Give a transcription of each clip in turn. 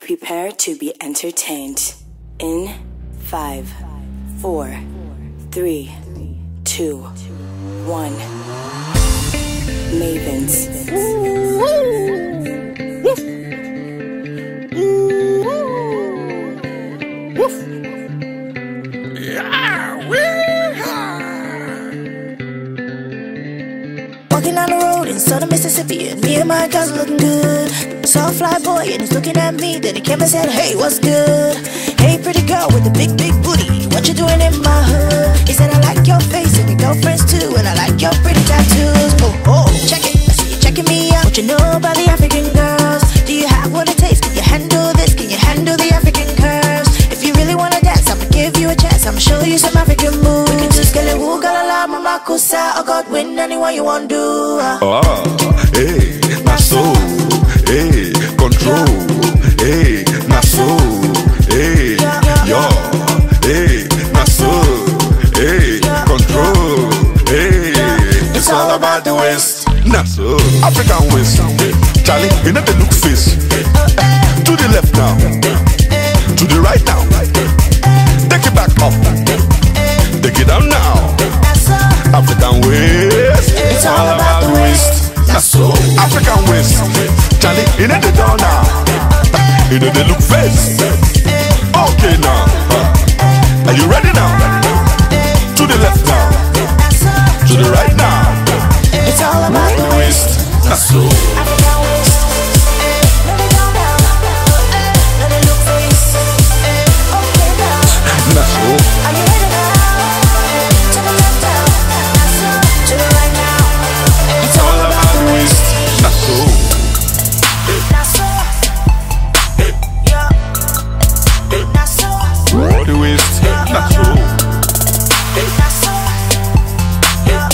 Prepare to be entertained. In 5, 4, 3, 2, 1. Mavens. Walking down the road in southern Mississippi, and me and my guys looking good. Saw a fly boy and he's looking at me, then he came and said, hey, what's good? Hey, pretty girl with a big, big booty, what you doing in my hood? He said, I like your face and your girlfriends too, and I like your pretty tattoos. Oh, check it, I see you checking me out. What you know about the African girls? Do you have what it takes? Can you handle this? Can you handle the African curves? If you really wanna dance, I'ma give you a chance. I'ma show you some African moves. We can just get it, woo, galala, mama, kusa. Oh God, win anyone you wanna do. Hey, na so, hey, control, hey, na so, hey, yo, hey, na so, hey, control, hey. It's all about the West, na so, African West. Charlie, you know the look face. To the left now, to the right now. Take it back up, take it down now. African West, It's all about the West. that's so African West. Charlie, you know the door now. You know the look face. Okay now. Are you ready now? To the left now. To the right now. It's all about the West. That's so. African West. Let it go now. Let it look face. Okay now. That's so. Are you ready now? To the left now. To the right now. It's all about the West. That's so. That's so. Yeah. That's so. All the West. That's so. That's so. Yeah.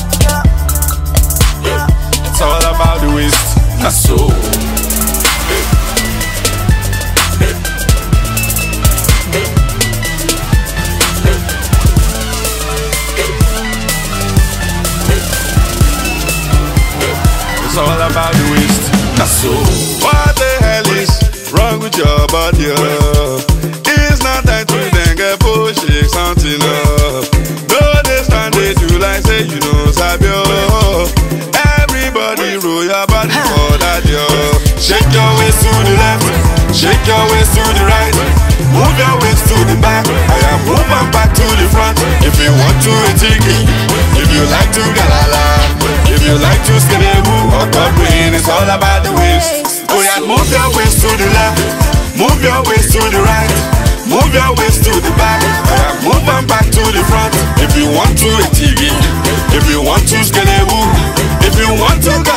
It's all about the West. That's so. It's all about the West. That's so. What the hell is wrong with your body? It's not time to then get push, shake something up. Don't they stand they do like say you know Sabio. Everybody roll your body for that yo. Shake your waist to the left, shake your waist to the right. Move your waist to the back, I am moving back to the front. If you want to tiki, if you like to galala, if you like to skelewu or Godwin, it's all about the waist. Oh yeah, move your waist to the left, move your waist to the right, move your waist to the back, I am moving back to the front. If you want to tiki, if you want to skelewu, if you want to